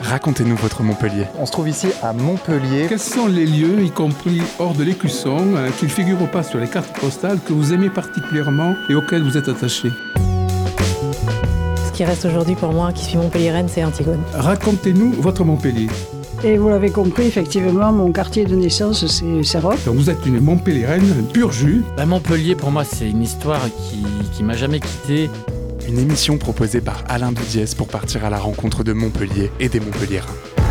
Racontez-nous votre Montpellier. On se trouve ici à Montpellier. Quels sont les lieux, y compris hors de l'Écusson, qui ne figurent pas sur les cartes postales, que vous aimez particulièrement et auxquels vous êtes attaché? Ce qui reste aujourd'hui pour moi, qui suis montpelliéraine, c'est Antigone. Racontez-nous votre Montpellier. Et vous l'avez compris, effectivement, mon quartier de naissance, c'est Serrote. Donc vous êtes une Montpelliéraine pur jus. Montpellier, pour moi, c'est une histoire qui m'a jamais quitté. Une émission proposée par Alain Doudiès pour partir à la rencontre de Montpellier et des Montpelliérains.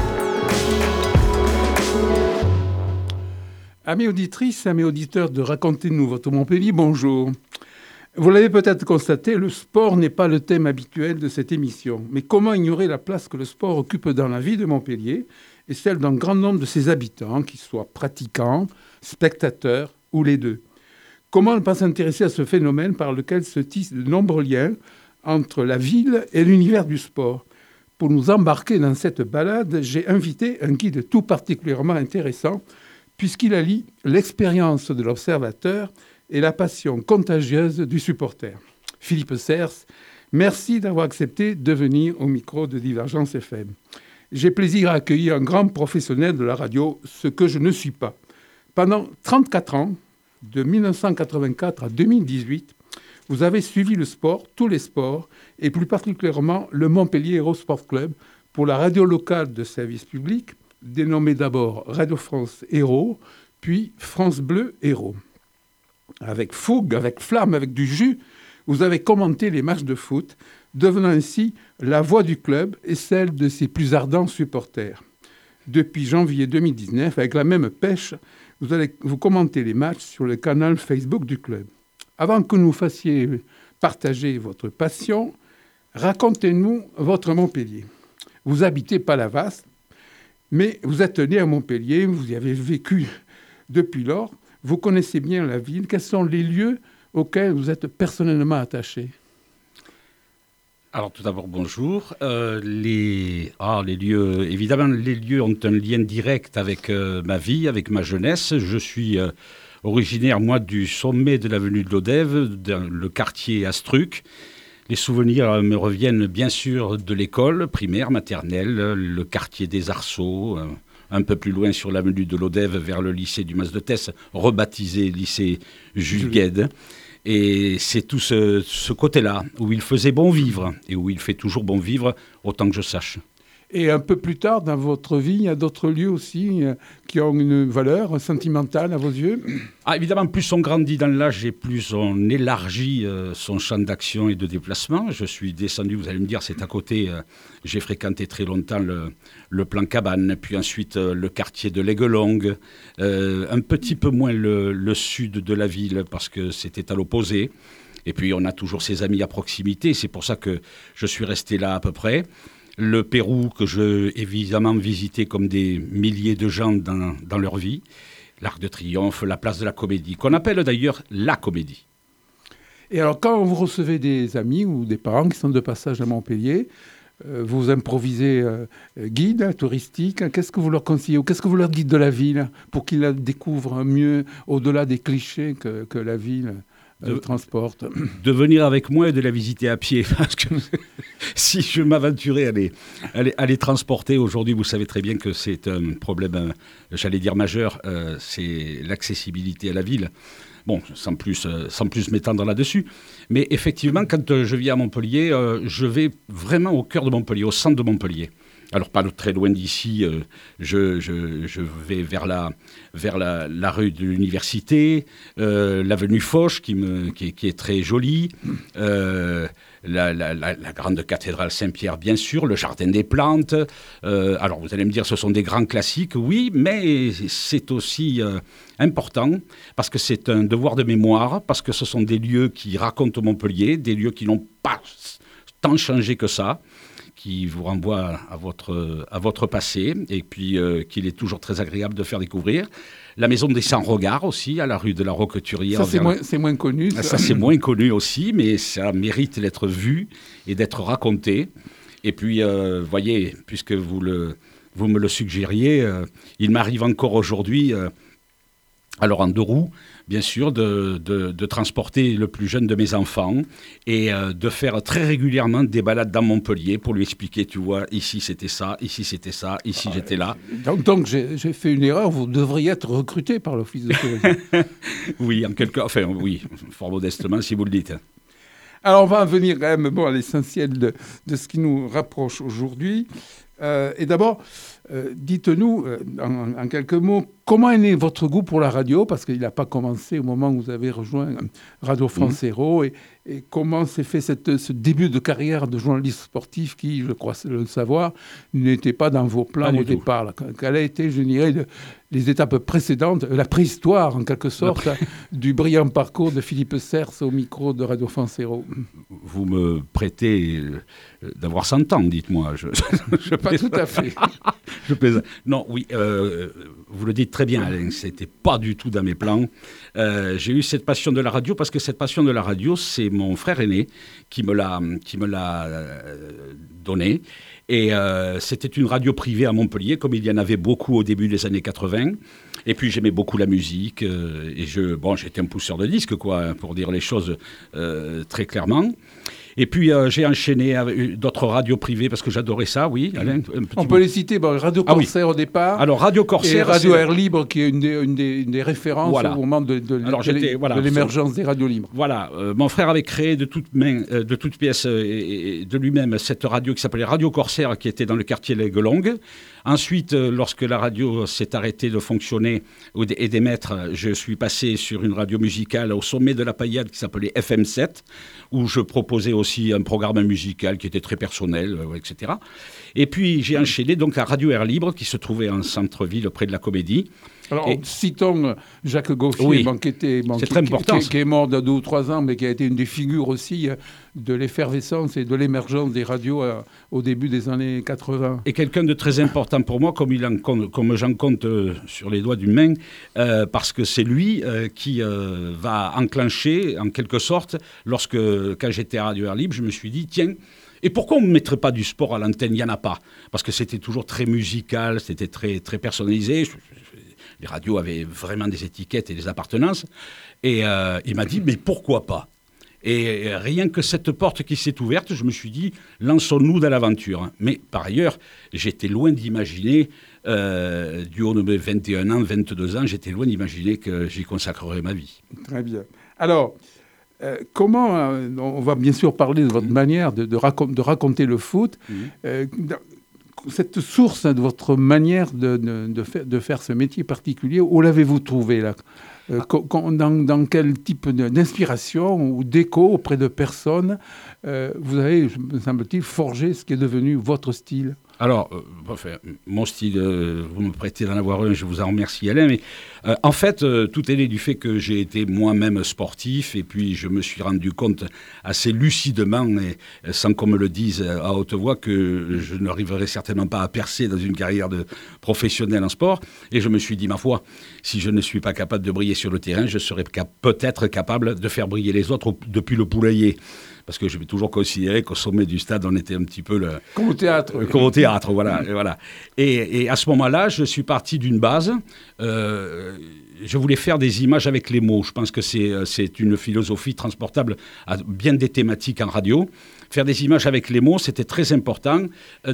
Amis auditrices, amis auditeurs de Racontez-nous votre Montpellier, bonjour. Vous l'avez peut-être constaté, le sport n'est pas le thème habituel de cette émission. Mais comment ignorer la place que le sport occupe dans la vie de Montpellier et celle d'un grand nombre de ses habitants, qu'ils soient pratiquants, spectateurs ou les deux? Comment ne pas s'intéresser à ce phénomène par lequel se tissent de nombreux liens entre la ville et l'univers du sport? Pour nous embarquer dans cette balade, j'ai invité un guide tout particulièrement intéressant, puisqu'il allie l'expérience de l'observateur et la passion contagieuse du supporter. Philippe Sers, merci d'avoir accepté de venir au micro de Divergence FM. J'ai plaisir à accueillir un grand professionnel de la radio, ce que je ne suis pas. Pendant 34 ans, de 1984 à 2018, vous avez suivi le sport, tous les sports, et plus particulièrement le Montpellier Hérault Sport Club pour la radio locale de service public, dénommée d'abord Radio France Hérault, puis France Bleu Hérault. Avec fougue, avec flamme, avec du jus, vous avez commenté les matchs de foot, devenant ainsi la voix du club et celle de ses plus ardents supporters. Depuis janvier 2019, avec la même pêche, vous commentez les matchs sur le canal Facebook du club. Avant que nous fassiez partager votre passion, racontez-nous votre Montpellier. Vous habitez Palavas, mais vous êtes né à Montpellier, vous y avez vécu depuis lors, vous connaissez bien la ville. Quels sont les lieux auxquels vous êtes personnellement attaché? Alors tout d'abord, bonjour. Les lieux, évidemment, les lieux ont un lien direct avec ma vie, avec ma jeunesse. Je suis originaire, moi, du sommet de l'avenue de Lodève, dans le quartier Astruc. Les souvenirs me reviennent bien sûr de l'école primaire, maternelle, le quartier des Arceaux, un peu plus loin sur l'avenue de Lodève vers le lycée du Mas de Tesse, rebaptisé lycée Jules Guesde. Et c'est tout ce côté-là où il faisait bon vivre et où il fait toujours bon vivre, autant que je sache. Et un peu plus tard dans votre vie, il y a d'autres lieux aussi qui ont une valeur sentimentale à vos yeux? Évidemment, plus on grandit dans l'âge et plus on élargit son champ d'action et de déplacement. Je suis descendu, vous allez me dire, c'est à côté. J'ai fréquenté très longtemps le plan Cabane, puis ensuite le quartier de l'Aiglelongue, un petit peu moins le sud de la ville parce que c'était à l'opposé. Et puis on a toujours ses amis à proximité, c'est pour ça que je suis resté là à peu près. Le Pérou, que j'ai évidemment visité comme des milliers de gens dans leur vie. L'Arc de Triomphe, la place de la Comédie, qu'on appelle d'ailleurs la Comédie. Et alors, quand vous recevez des amis ou des parents qui sont de passage à Montpellier, vous improvisez guide touristique, qu'est-ce que vous leur conseillez ou qu'est-ce que vous leur dites de la ville pour qu'ils la découvrent mieux au-delà des clichés que la ville transporte? De venir avec moi et de la visiter à pied, parce que si je m'aventurais à les transporter aujourd'hui, vous savez très bien que c'est un problème, j'allais dire majeur, c'est l'accessibilité à la ville. Bon, sans plus m'étendre là-dessus. Mais effectivement, quand je viens à Montpellier, je vais vraiment au cœur de Montpellier, au centre de Montpellier. Alors, pas très loin d'ici, je vais vers la rue de l'Université, l'avenue Foch, qui est très jolie, la grande cathédrale Saint-Pierre, bien sûr, le Jardin des Plantes. Alors, vous allez me dire, ce sont des grands classiques, oui, mais c'est aussi important, parce que c'est un devoir de mémoire, parce que ce sont des lieux qui racontent Montpellier, des lieux qui n'ont pas tant changé que ça, qui vous renvoie à votre passé, et puis qu'il est toujours très agréable de faire découvrir. La maison des 100 regards aussi, à la rue de la Roqueturière. Ça, c'est moins connu. Ça, c'est moins connu aussi, mais ça mérite d'être vu et d'être raconté. Et puis, voyez, puisque vous me le suggériez, il m'arrive encore aujourd'hui Alors en 2 roues, bien sûr, de transporter le plus jeune de mes enfants et de faire très régulièrement des balades dans Montpellier pour lui expliquer, tu vois, ici c'était ça, ici j'étais là. Donc j'ai fait une erreur, vous devriez être recruté par l'Office de tourisme. Oui, oui, fort modestement si vous le dites. Alors on va en venir quand même à l'essentiel de ce qui nous rapproche aujourd'hui. Et d'abord, dites-nous en quelques mots, comment est né votre goût pour la radio? Parce qu'il n'a pas commencé au moment où vous avez rejoint Radio France Héros. Et comment s'est fait ce début de carrière de journaliste sportif qui, je crois le savoir, n'était pas dans vos plans au départ? Quelle a été, je dirais, les étapes précédentes, la préhistoire en quelque sorte, du brillant parcours de Philippe Cers au micro de Radio France Héros? Vous me prêtez d'avoir 100 ans, dites-moi. Pas tout à fait. Je plaisante. Non, oui, vous le dites très bien, Alain, c'était pas du tout dans mes plans. J'ai eu cette passion de la radio parce que cette passion de la radio, c'est mon frère aîné qui me l'a donnée. Et c'était une radio privée à Montpellier, comme il y en avait beaucoup au début des années 80. Et puis j'aimais beaucoup la musique. Et j'étais un pousseur de disques, quoi, pour dire les choses très clairement. Et puis j'ai enchaîné avec d'autres radios privées parce que j'adorais ça, oui. Alain, on peut les citer, Radio Corsair au départ. Alors Radio Corsair, et Radio Air Libre qui est une des références au moment de l'émergence des radios libres. Voilà, mon frère avait créé de toute pièce et de lui-même cette radio qui s'appelait Radio Corsair qui était dans le quartier l'Aigle-Longue. Ensuite, lorsque la radio s'est arrêtée de fonctionner et d'émettre, je suis passé sur une radio musicale au sommet de la Paillade qui s'appelait FM7, où je proposais aussi un programme musical qui était très personnel, etc. Et puis, j'ai enchaîné donc la radio Air Libre qui se trouvait en centre-ville près de la Comédie. Alors, citons Jacques Gauffier, qui est mort de 2 ou 3 ans, mais qui a été une des figures aussi de l'effervescence et de l'émergence des radios au début des années 80. Et quelqu'un de très important pour moi, comme j'en compte sur les doigts d'une main, parce que c'est lui qui va enclencher, en quelque sorte, quand j'étais à Radio Air Libre, je me suis dit, tiens, et pourquoi on ne mettrait pas du sport à l'antenne? Il n'y en a pas. Parce que c'était toujours très musical, c'était très, très personnalisé. Les radios avaient vraiment des étiquettes et des appartenances. Et il m'a dit, mais pourquoi pas? Et rien que cette porte qui s'est ouverte, je me suis dit, lançons-nous dans l'aventure. Mais par ailleurs, j'étais loin d'imaginer, du haut de mes 21 ans, 22 ans, j'étais loin d'imaginer que j'y consacrerais ma vie. Très bien. Alors, comment, on va bien sûr parler de votre manière de raconter le foot. Cette source de votre manière de faire ce métier particulier, où l'avez-vous trouvé là? Dans quel type d'inspiration ou d'écho auprès de personnes vous avez, me semble-t-il, forgé ce qui est devenu votre style? Alors, mon style, vous me prêtez d'en avoir un, je vous en remercie Alain, mais en fait, tout est né du fait que j'ai été moi-même sportif et puis je me suis rendu compte assez lucidement, et sans qu'on me le dise à haute voix, que je n'arriverais certainement pas à percer dans une carrière de professionnel en sport. Et je me suis dit, ma foi, si je ne suis pas capable de briller sur le terrain, je serais peut-être capable de faire briller les autres depuis le poulailler. Parce que je vais toujours considérer qu'au sommet du stade, on était un petit peu comme au théâtre. Comme au théâtre, voilà. Et à ce moment-là, je suis parti d'une base. Je voulais faire des images avec les mots. Je pense que c'est une philosophie transportable à bien des thématiques en radio. Faire des images avec les mots, c'était très important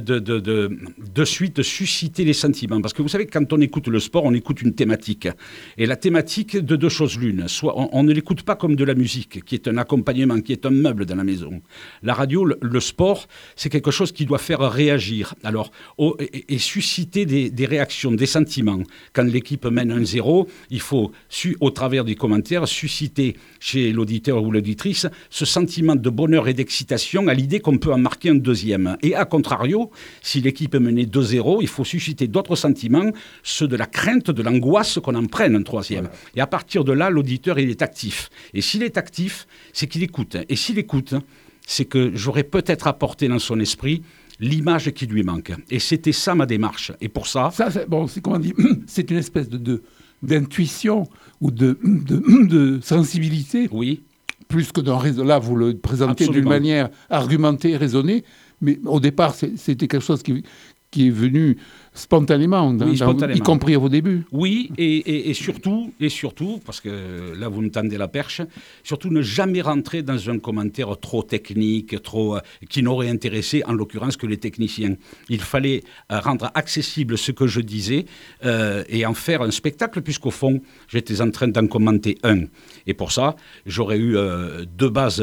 de suite susciter les sentiments. Parce que vous savez, quand on écoute le sport, on écoute une thématique. Et la thématique de 2 choses l'une. Soit on ne l'écoute pas comme de la musique, qui est un accompagnement, qui est un meuble dans la maison. La radio, le sport, c'est quelque chose qui doit faire réagir. Alors, et susciter des réactions, des sentiments. Quand l'équipe mène 1-0, il faut, au travers des commentaires, susciter chez l'auditeur ou l'auditrice ce sentiment de bonheur et d'excitation à l'idée qu'on peut en marquer un deuxième. Et à contrario, si l'équipe est menée 2-0, il faut susciter d'autres sentiments, ceux de la crainte, de l'angoisse qu'on en prenne un troisième. Voilà. Et à partir de là, l'auditeur, il est actif. Et s'il est actif, c'est qu'il écoute. Et s'il écoute, c'est que j'aurais peut-être apporté dans son esprit l'image qui lui manque. Et c'était ça ma démarche. Et pour ça... c'est une espèce d'intuition ou de sensibilité. Oui. Plus que là, vous le présentez d'une manière argumentée, raisonnée, mais au départ, c'était quelque chose qui est venu spontanément, spontanément, y compris à vos débuts. Oui, et surtout, parce que là vous me tendez la perche, surtout ne jamais rentrer dans un commentaire trop technique, qui n'aurait intéressé en l'occurrence que les techniciens. Il fallait rendre accessible ce que je disais et en faire un spectacle, puisqu'au fond j'étais en train d'en commenter un. Et pour ça, j'aurais eu deux bases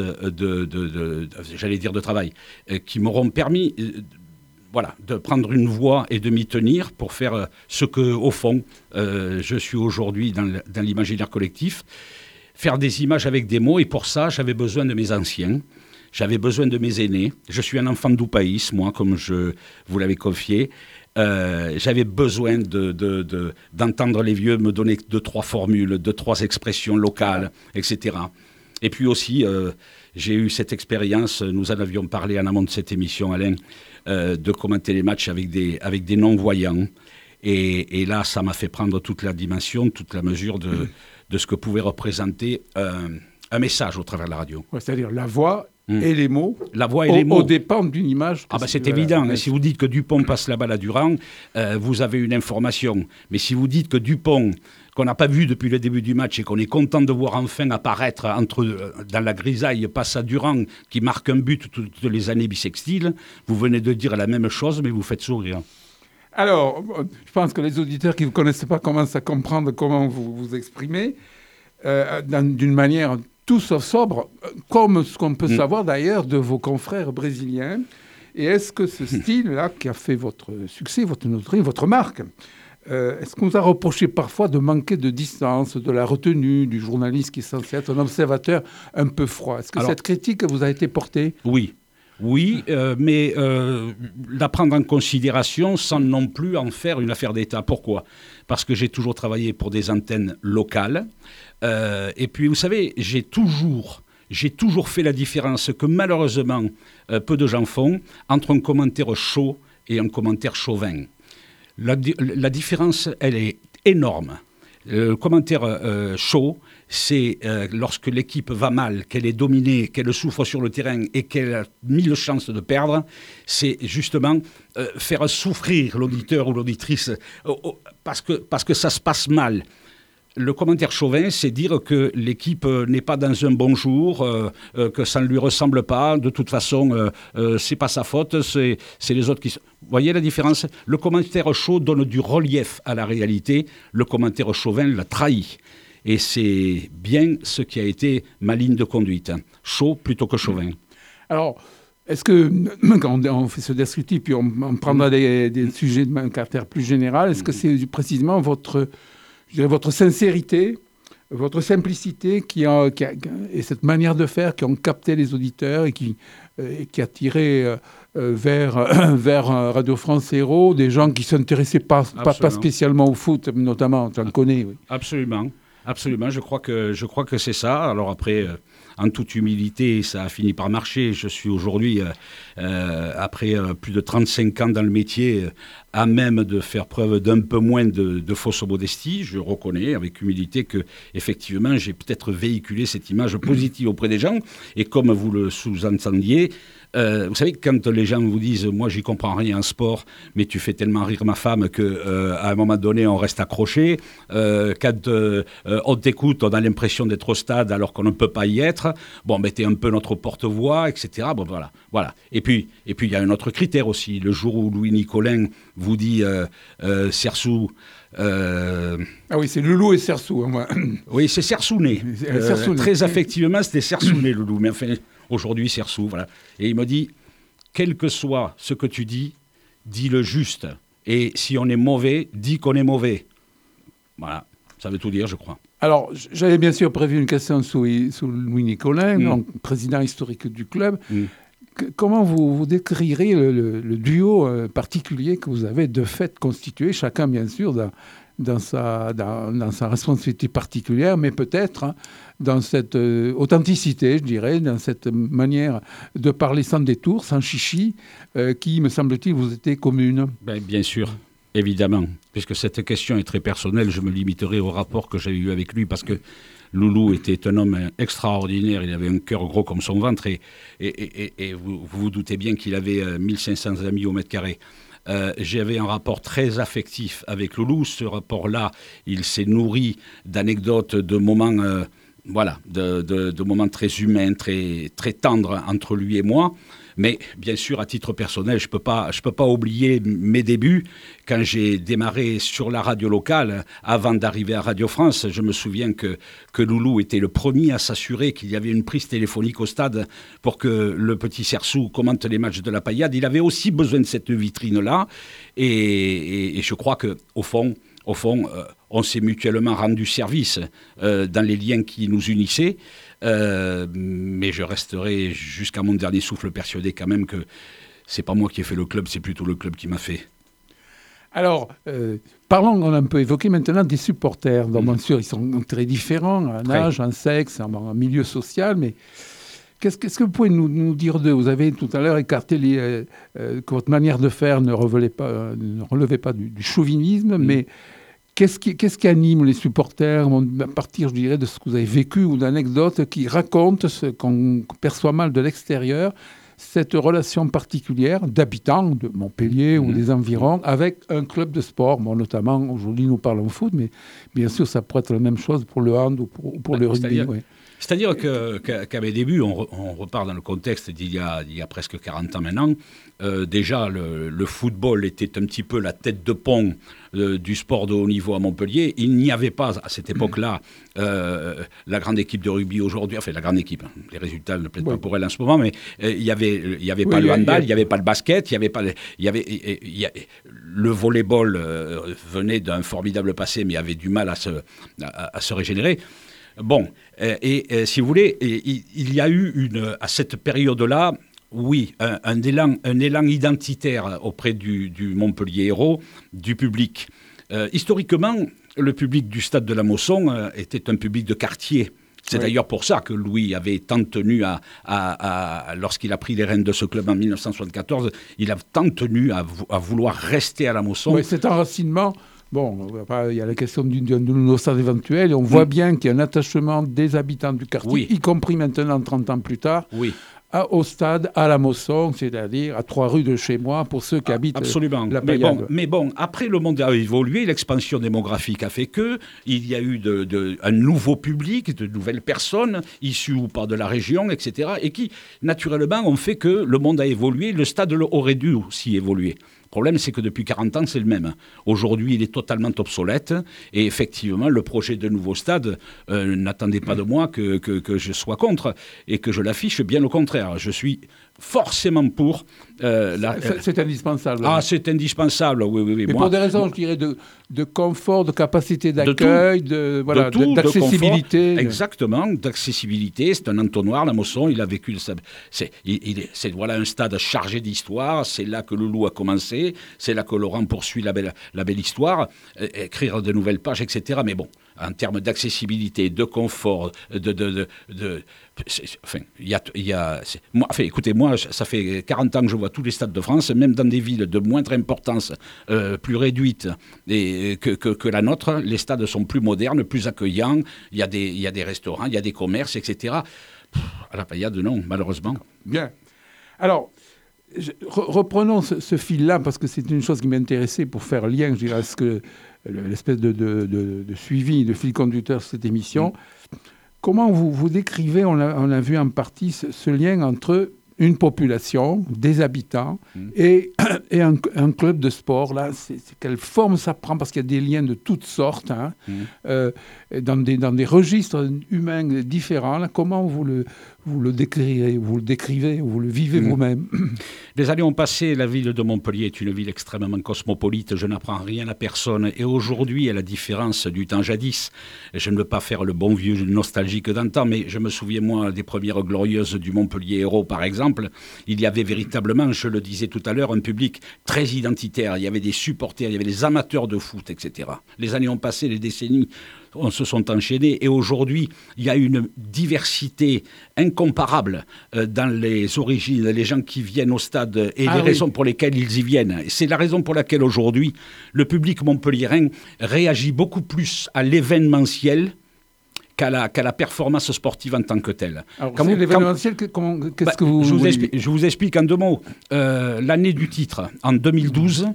de travail qui m'auront permis de prendre une voie et de m'y tenir pour faire ce que, au fond, je suis aujourd'hui dans l'imaginaire collectif, faire des images avec des mots. Et pour ça, j'avais besoin de mes anciens, j'avais besoin de mes aînés. Je suis un enfant d'Oupaïs, moi, comme je vous l'avais confié. J'avais besoin d'entendre les vieux me donner 2-3 formules, 2-3 expressions locales, etc. Et puis aussi, j'ai eu cette expérience, nous en avions parlé en amont de cette émission, Alain, de commenter les matchs avec des non-voyants. Et là, ça m'a fait prendre toute la dimension, toute la mesure de ce que pouvait représenter un message au travers de la radio. Ouais, c'est-à-dire la voix et les mots. La voix et les mots. Au dépend d'une image. C'est évident. Si vous dites que Dupont passe la balle à Durand, vous avez une information. Mais si vous dites que Dupont, qu'on n'a pas vu depuis le début du match et qu'on est content de voir enfin apparaître dans la grisaille, passe à Durand, qui marque un but toutes les années bissextiles, vous venez de dire la même chose, mais vous faites sourire. Alors, je pense que les auditeurs qui ne vous connaissent pas commencent à comprendre comment vous vous exprimez d'une manière tout sauf sobre, comme ce qu'on peut savoir d'ailleurs de vos confrères brésiliens. Et est-ce que ce style-là, qui a fait votre succès, votre notoriété, votre marque, est-ce qu'on vous a reproché parfois de manquer de distance, de la retenue du journaliste qui est censé être un observateur un peu froid? Est-ce que cette critique vous a été portée? Oui, mais la prendre en considération sans non plus en faire une affaire d'État. Pourquoi? Parce que j'ai toujours travaillé pour des antennes locales. Et puis, vous savez, j'ai toujours fait la différence que malheureusement peu de gens font entre un commentaire chaud et un commentaire chauvin. La différence, elle est énorme. Le commentaire chaud, c'est lorsque l'équipe va mal, qu'elle est dominée, qu'elle souffre sur le terrain et qu'elle a 1000 chances de perdre, c'est justement faire souffrir l'auditeur ou l'auditrice parce que ça se passe mal. Le commentaire chauvin, c'est dire que l'équipe n'est pas dans un bon jour, que ça ne lui ressemble pas. De toute façon, c'est pas sa faute, c'est les autres qui... Vous voyez la différence? Le commentaire chaud donne du relief à la réalité. Le commentaire chauvin la trahit. Et c'est bien ce qui a été ma ligne de conduite. Chaud plutôt que chauvin. Alors, est-ce que, quand on fait ce descriptif, puis on prendra des sujets de caractère plus général, est-ce que c'est précisément votre sincérité, votre simplicité et cette manière de faire qui ont capté les auditeurs et qui a tiré vers Radio France Héros des gens qui ne s'intéressaient pas spécialement au foot, notamment, tu en connais. Oui. Absolument. Je crois que c'est ça. Alors après, en toute humilité, ça a fini par marcher. Je suis aujourd'hui, après plus de 35 ans dans le métier, à même de faire preuve d'un peu moins de fausse modestie. Je reconnais avec humilité que, effectivement, j'ai peut-être véhiculé cette image positive auprès des gens. Et comme vous le sous-entendiez, vous savez, quand les gens vous disent « moi, j'y comprends rien en sport, mais tu fais tellement rire ma femme qu'à un moment donné, on reste accroché. Quand on t'écoute, on a l'impression d'être au stade alors qu'on ne peut pas y être. Bon, mais t'es un peu notre porte-voix, etc. » Bon, voilà. Et puis, il y a un autre critère aussi. Le jour où Louis Nicolin vous dit Sersou... Ah oui, c'est Loulou et Sersou. Hein, oui, c'est Sersouné. Très affectivement, c'était Sersouné, Loulou. Mais enfin, aujourd'hui, Sersou, voilà. Et il me dit, quel que soit ce que tu dis, dis le juste. Et si on est mauvais, dis qu'on est mauvais. Voilà, ça veut tout dire, je crois. Alors, j'avais bien sûr prévu une question sous Louis Nicolin, donc président historique du club. Comment vous décrirez le duo particulier que vous avez de fait constitué, chacun bien sûr dans sa responsabilité particulière, mais peut-être dans cette authenticité, je dirais, dans cette manière de parler sans détour, sans chichi, qui, me semble-t-il, vous était commune. Bien sûr, évidemment. Puisque cette question est très personnelle, je me limiterai au rapport que j'ai eu avec lui, parce que Loulou était un homme extraordinaire, il avait un cœur gros comme son ventre, et vous vous doutez bien qu'il avait 1500 amis au mètre carré. j'avais un rapport très affectif avec Loulou. Ce rapport-là, il s'est nourri d'anecdotes, de moments, de moments très humains, très, très tendres entre lui et moi. Mais bien sûr, à titre personnel, je peux pas oublier mes débuts. Quand j'ai démarré sur la radio locale, avant d'arriver à Radio France, je me souviens que Loulou était le premier à s'assurer qu'il y avait une prise téléphonique au stade pour que le petit Sersou commente les matchs de la Paillade. Il avait aussi besoin de cette vitrine-là. Et je crois qu'au fond, on s'est mutuellement rendu service dans les liens qui nous unissaient. Mais je resterai jusqu'à mon dernier souffle persuadé quand même que c'est pas moi qui ai fait le club, c'est plutôt le club qui m'a fait. Alors, parlons, on a un peu évoqué maintenant des supporters. Donc, bien sûr, ils sont très différents en âge, en sexe, en milieu social, mais qu'est-ce que vous pouvez nous dire d'eux ? Vous avez tout à l'heure écarté que votre manière de faire ne relevait pas du chauvinisme, mais qu'est-ce qui anime les supporters à partir, je dirais, de ce que vous avez vécu ou d'anecdotes qui racontent ce qu'on perçoit mal de l'extérieur, cette relation particulière d'habitants de Montpellier ou des environs avec un club de sport. Bon, notamment, aujourd'hui, nous parlons foot, mais bien sûr, ça pourrait être la même chose pour le hand ou pour le rugby. C'est-à-dire qu'à mes débuts, on repart dans le contexte d'il y a presque 40 ans maintenant. Déjà, le football était un petit peu la tête de pont du sport de haut niveau à Montpellier. Il n'y avait pas, à cette époque-là, la grande équipe de rugby aujourd'hui. Enfin, la grande équipe. Les résultats ne plaident pas pour elle en ce moment, mais il n'y avait pas le handball, il n'y avait pas le basket, le volleyball venait d'un formidable passé, mais avait du mal à se régénérer. Bon, si vous voulez, il y a eu à cette période-là, oui, un élan identitaire auprès du Montpellier Hérault, du public. Historiquement, le public du stade de la Mosson était un public de quartier. C'est d'ailleurs pour ça que Louis avait tant tenu lorsqu'il a pris les rênes de ce club en 1974, il a tant tenu à vouloir rester à la Mosson. Oui, cet enracinement. Bon, il y a la question d'un stade éventuel, et on voit bien qu'il y a un attachement des habitants du quartier, y compris maintenant, 30 ans plus tard, au stade, à la Mosson, c'est-à-dire à 3 rues de chez moi, pour ceux qui habitent la Paillade. Mais bon, après le monde a évolué, l'expansion démographique a fait qu'il y a eu un nouveau public, de nouvelles personnes, issues ou pas de la région, etc., et qui, naturellement, ont fait que le monde a évolué, le stade aurait dû aussi évoluer. Le problème, c'est que depuis 40 ans, c'est le même. Aujourd'hui, il est totalement obsolète. Et effectivement, le projet de nouveau stade, n'attendez pas de moi que je sois contre et que je l'affiche. Bien au contraire, je suis forcément pour. C'est indispensable. Ah, c'est indispensable, oui. Mais pour des raisons, je dirais, de confort, de capacité d'accueil, d'accessibilité. Exactement, d'accessibilité. C'est un entonnoir, la Mosson. Il a vécu. C'est un stade chargé d'histoire. C'est là que Loulou a commencé. C'est là que Laurent poursuit la belle histoire. Écrire de nouvelles pages, etc. Mais bon, en termes d'accessibilité, de confort, écoutez, moi, ça fait 40 ans que je vois tous les stades de France, même dans des villes de moindre importance, plus réduites que la nôtre, les stades sont plus modernes, plus accueillants, il y a des restaurants, il y a des commerces, etc. À la Paillade, non, malheureusement. Bien. Alors, reprenons ce fil-là, parce que c'est une chose qui m'intéressait pour faire lien, je dirais, à ce que l'espèce de suivi, de fil conducteur de cette émission. Comment vous décrivez, on a vu en partie ce lien entre une population, des habitants et un club de sport. Là, quelle forme ça prend? Parce qu'il y a des liens de toutes sortes, dans des registres humains différents. Là, comment vous le décrivez, vous le vivez vous-même? Les années ont passé, la ville de Montpellier est une ville extrêmement cosmopolite, je n'apprends rien à personne. Et aujourd'hui, à la différence du temps jadis, je ne veux pas faire le bon vieux nostalgique d'antan, mais je me souviens, moi, des premières glorieuses du Montpellier Hérault, par exemple. Il y avait véritablement, je le disais tout à l'heure, un public très identitaire. Il y avait des supporters, il y avait des amateurs de foot, etc. Les années ont passé, les décennies se sont enchaînées, et aujourd'hui, il y a une diversité incomparable dans les origines, les gens qui viennent au stade et les raisons pour lesquelles ils y viennent. C'est la raison pour laquelle aujourd'hui, le public montpelliérain réagit beaucoup plus à l'événementiel qu'à la performance sportive en tant que telle. Alors, l'événementiel, qu'est-ce que vous... Je vous explique en 2 mots. L'année du titre, en 2012,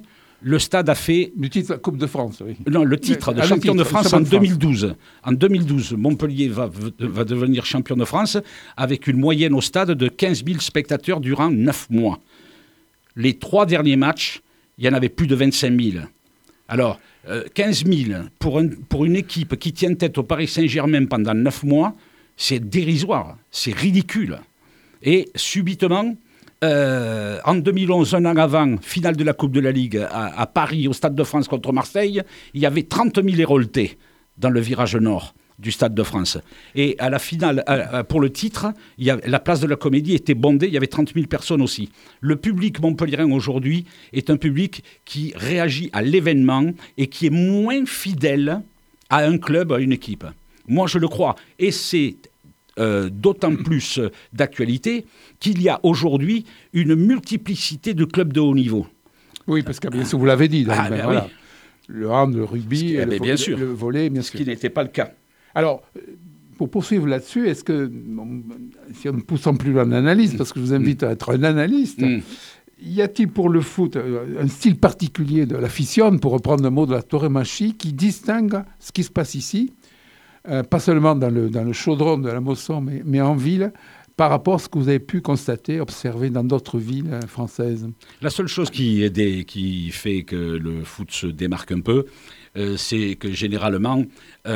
le Stade a fait... Du titre de la Coupe de France, oui. Non, le titre de champion de France en 2012. En 2012, Montpellier va devenir champion de France avec une moyenne au Stade de 15 000 spectateurs durant 9 mois. Les 3 derniers matchs, il y en avait plus de 25 000. Alors, 15 000 pour une équipe qui tient tête au Paris Saint-Germain pendant 9 mois, c'est dérisoire, c'est ridicule. Et subitement, en 2011, un an avant, finale de la Coupe de la Ligue à Paris, au Stade de France contre Marseille, il y avait 30 000 héroltés dans le virage nord du Stade de France. Et à la finale, pour le titre, la place de la Comédie était bondée, il y avait 30 000 personnes aussi. Le public montpelliérain aujourd'hui est un public qui réagit à l'événement et qui est moins fidèle à un club, à une équipe. Moi, je le crois. Et c'est d'autant plus d'actualité qu'il y a aujourd'hui une multiplicité de clubs de haut niveau. Oui, parce que bien sûr, vous l'avez dit. Voilà. Oui. Le hand, le rugby, le volley, bien sûr. Ce qui n'était pas le cas. Alors, pour poursuivre là-dessus, est-ce que, si on ne poussant plus loin l'analyse, parce que je vous invite à être un analyste, y a-t-il pour le foot un style particulier de la fission, pour reprendre le mot de la tauromachie, qui distingue ce qui se passe ici, pas seulement dans le chaudron de la Mosson, mais en ville, par rapport à ce que vous avez pu constater, observer dans d'autres villes françaises? La seule chose qui fait que le foot se démarque un peu, c'est que généralement,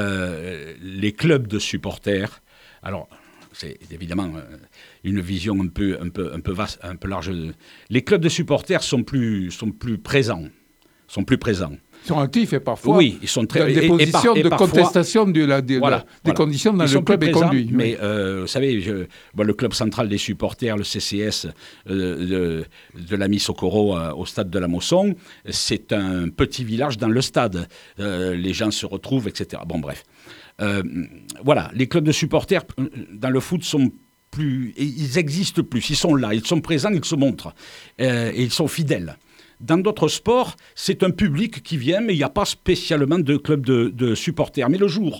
les clubs de supporters, alors c'est évidemment une vision un peu vaste, un peu large, les clubs de supporters sont plus présents. Ils sont actifs et parfois ils sont très, dans des positions de parfois, contestation des conditions dans le club est conduit. Mais vous savez, le club central des supporters, le CCS de l'ami Socorro au stade de la Mosson, c'est un petit village dans le stade. Les gens se retrouvent, etc. Bon, bref. Les clubs de supporters dans le foot sont plus... Ils existent plus, ils sont là, ils sont présents, ils se montrent. Et ils sont fidèles. Dans d'autres sports, c'est un public qui vient, mais il n'y a pas spécialement de club de supporters. Mais le jour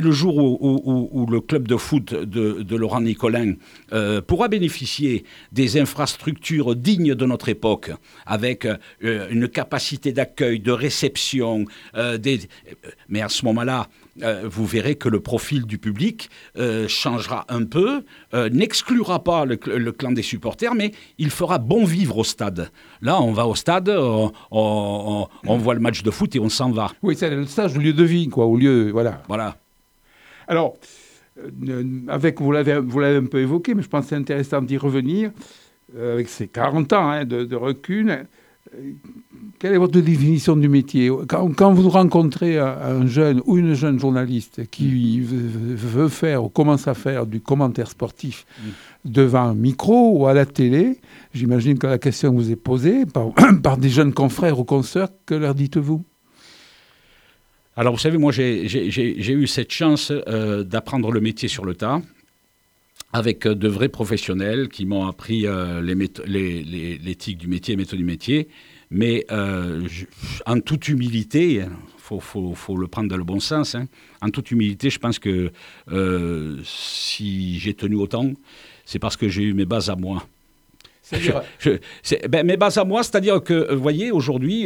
où le club de foot de Laurent Nicolin pourra bénéficier des infrastructures dignes de notre époque, avec une capacité d'accueil, de réception, mais à ce moment-là, vous verrez que le profil du public changera un peu, n'exclura pas le clan des supporters, mais il fera bon vivre au stade. Là, on va au stade, on voit le match de foot et on s'en va. Oui, c'est le stage au lieu de vie, quoi, au lieu, voilà. Alors, vous l'avez un peu évoqué, mais je pense que c'est intéressant d'y revenir, avec ces 40 ans de recul. Quelle est votre définition du métier ? Quand vous rencontrez un jeune ou une jeune journaliste qui veut faire ou commence à faire du commentaire sportif devant un micro ou à la télé, j'imagine que la question vous est posée par des jeunes confrères ou consoeurs. Que leur dites-vous ? Alors, vous savez, moi, j'ai eu cette chance d'apprendre le métier sur le tas, avec de vrais professionnels qui m'ont appris l'éthique du métier, les méthodes du métier. Mais en toute humilité, faut le prendre dans le bon sens, en toute humilité, je pense que si j'ai tenu autant, c'est parce que j'ai eu mes bases à moi. C'est-à-dire... mes bases à moi, c'est-à-dire que, vous voyez, aujourd'hui,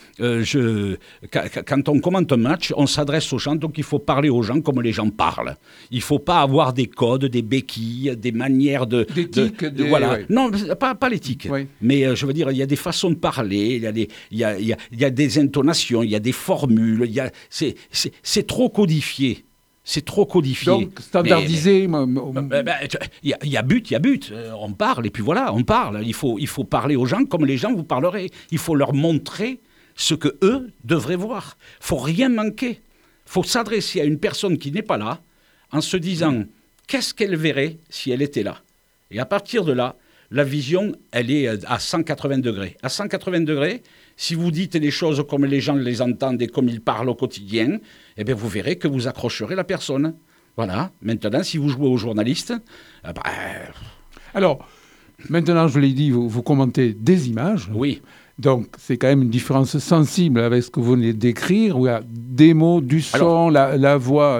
quand on commente un match, on s'adresse aux gens, donc il faut parler aux gens comme les gens parlent. Il ne faut pas avoir des codes, des béquilles, des manières d'éthique. Voilà. Ouais. Non, pas l'éthique. Oui. Mais je veux dire, il y a des façons de parler, il y a des intonations, il y a des formules, c'est trop codifié. C'est trop codifié. Donc, standardisé. Il y a but. On parle, et puis voilà, on parle. Il faut parler aux gens comme les gens vous parleraient. Il faut leur montrer ce que eux devraient voir. Il ne faut rien manquer. Il faut s'adresser à une personne qui n'est pas là en se disant qu'est-ce qu'elle verrait si elle était là. Et à partir de là, la vision, elle est à 180 degrés. À 180 degrés, si vous dites les choses comme les gens les entendent et comme ils parlent au quotidien, eh bien vous verrez que vous accrocherez la personne. Voilà. Maintenant, si vous jouez aux journalistes... Alors, maintenant, je l'ai dit, vous commentez des images. Oui. Donc, c'est quand même une différence sensible avec ce que vous venez d'écrire, où il y a des mots, du son, la voix...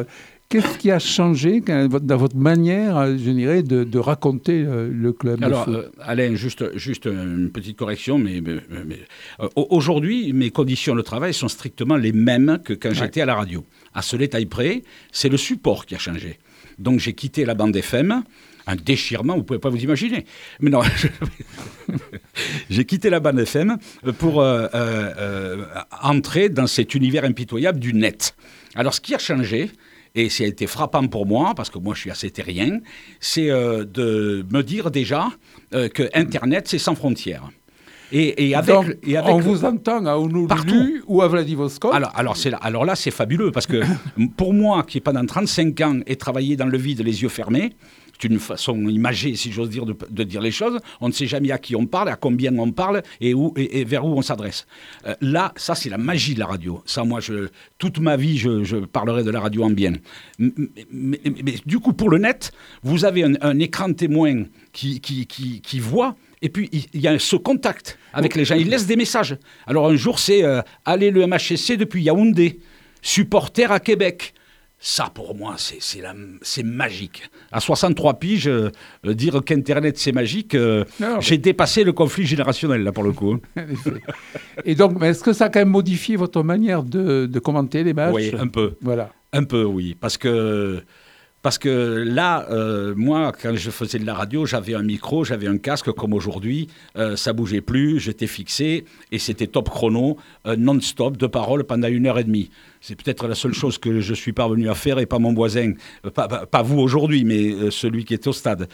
Qu'est-ce qui a changé dans votre manière, je dirais, de raconter le club de Alors, foot Alain, juste une petite correction, mais aujourd'hui, mes conditions de travail sont strictement les mêmes que quand j'étais à la radio. À ce détail près, c'est le support qui a changé. Donc, j'ai quitté la bande FM, un déchirement, vous ne pouvez pas vous imaginer. Mais non, j'ai quitté la bande FM pour entrer dans cet univers impitoyable du net. Alors, ce qui a changé, et ça a été frappant pour moi, parce que moi je suis assez terrien, c'est de me dire déjà que Internet, c'est sans frontières. Et avec on vous entend à Honolulu ou à Vladivostok. Alors là, c'est fabuleux, parce que pour moi, qui pendant 35 ans ai travaillé dans le vide, les yeux fermés, c'est une façon imagée, si j'ose dire, de dire les choses. On ne sait jamais à qui on parle, à combien on parle et vers où on s'adresse. Là, ça, c'est la magie de la radio. Ça, moi, toute ma vie, je parlerai de la radio en bien. Mais du coup, pour le net, vous avez un écran témoin qui voit. Et puis, il y a ce contact avec les gens. Ils laissent des messages. Alors, un jour, c'est « Allez, le MHSC depuis Yaoundé. Supporter à Québec. » Ça, pour moi, c'est magique. À 63 piges, dire qu'Internet, c'est magique, j'ai dépassé le conflit générationnel, là, pour le coup. Et donc, est-ce que ça a quand même modifié votre manière de commenter les matchs ? Oui, un peu. Voilà. Un peu, oui. Parce que là, moi, quand je faisais de la radio, j'avais un micro, j'avais un casque, comme aujourd'hui. Ça bougeait plus, j'étais fixé, et c'était top chrono, non-stop, de parole pendant 1h30. C'est peut-être la seule chose que je suis parvenu à faire, et pas mon voisin, pas vous aujourd'hui, mais celui qui est au stade.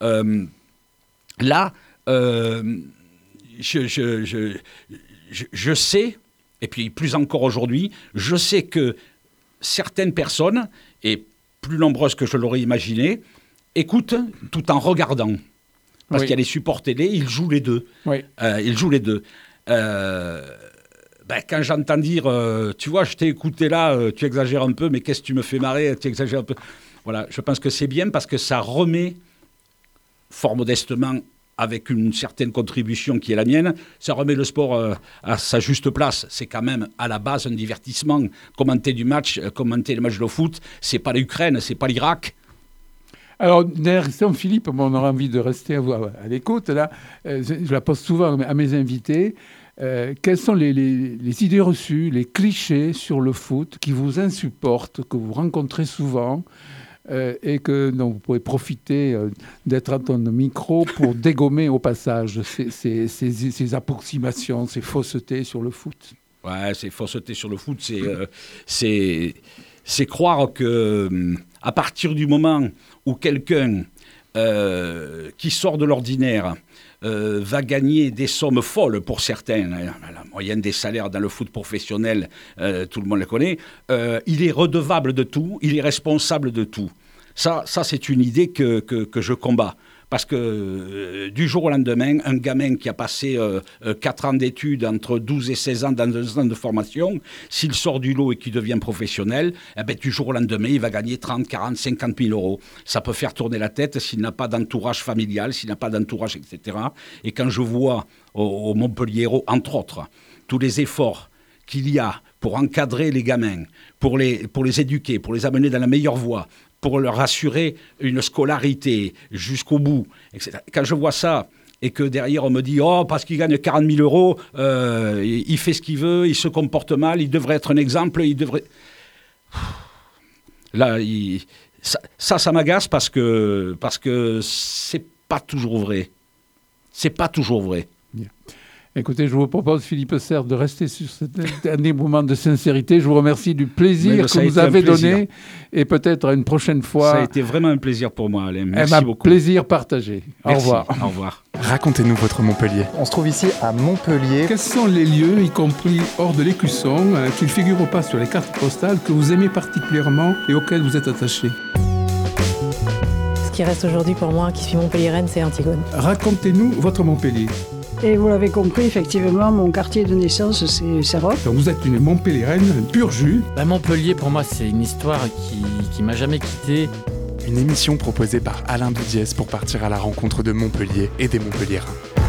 Là, je sais, et puis plus encore aujourd'hui, je sais que certaines personnes, et plus nombreuses que je l'aurais imaginé, écoutent tout en regardant. Parce qu'il y a les supports télé, ils jouent les deux. Oui. Ils jouent les deux. Quand j'entends dire, tu vois, je t'ai écouté là, tu exagères un peu, mais qu'est-ce que tu me fais marrer, tu exagères un peu. Voilà, je pense que c'est bien parce que ça remet, fort modestement, avec une certaine contribution qui est la mienne, ça remet le sport à sa juste place. C'est quand même à la base un divertissement. Commenter les matchs de foot, c'est pas l'Ukraine, c'est pas l'Irak. Alors, dernière question, Philippe, on aura envie de rester à l'écoute. Là, je la pose souvent à mes invités. Quelles sont les idées reçues, les clichés sur le foot qui vous insupportent, que vous rencontrez souvent et dont vous pouvez profiter d'être à ton micro pour dégommer au passage ces approximations, ces faussetés sur le foot? Ouais, ces faussetés sur le foot, c'est croire que à partir du moment où quelqu'un qui sort de l'ordinaire va gagner des sommes folles pour certains, la moyenne des salaires dans le foot professionnel, tout le monde le connaît, il est redevable de tout, il est responsable de tout. Ça c'est une idée que je combats. Parce que du jour au lendemain, un gamin qui a passé 4 ans d'études, entre 12 et 16 ans dans 2 ans de formation, s'il sort du lot et qu'il devient professionnel, du jour au lendemain, il va gagner 30, 40, 50 000 euros. Ça peut faire tourner la tête s'il n'a pas d'entourage familial, s'il n'a pas d'entourage, etc. Et quand je vois au Montpellier, entre autres, tous les efforts qu'il y a pour encadrer les gamins, pour les éduquer, pour les amener dans la meilleure voie, pour leur assurer une scolarité jusqu'au bout, etc. Quand je vois ça, et que derrière on me dit « Oh, parce qu'il gagne 40 000 euros, il fait ce qu'il veut, il se comporte mal, il devrait être un exemple, il devrait... » Là, ça m'agace parce que c'est pas toujours vrai. C'est pas toujours vrai. Bien. Écoutez, je vous propose, Philippe Serre, de rester sur ce dernier moment de sincérité. Je vous remercie du plaisir que vous avez donné et peut-être à une prochaine fois. Ça a été vraiment un plaisir pour moi, Alain. Merci beaucoup. Plaisir partagé. Merci. Au revoir. Au revoir. Racontez-nous votre Montpellier. On se trouve ici à Montpellier. Quels sont les lieux, y compris hors de l'Écusson, qui ne figurent pas sur les cartes postales, que vous aimez particulièrement et auxquels vous êtes attaché? Ce qui reste aujourd'hui pour moi, qui suis montpelliéraine, c'est Antigone. Racontez-nous votre Montpellier. Et vous l'avez compris, effectivement, mon quartier de naissance, c'est Serrotte. Donc vous êtes une Montpelliéraine pur jus. Montpellier, pour moi, c'est une histoire qui m'a jamais quitté. Une émission proposée par Alain Dudiès pour partir à la rencontre de Montpellier et des Montpelliérains.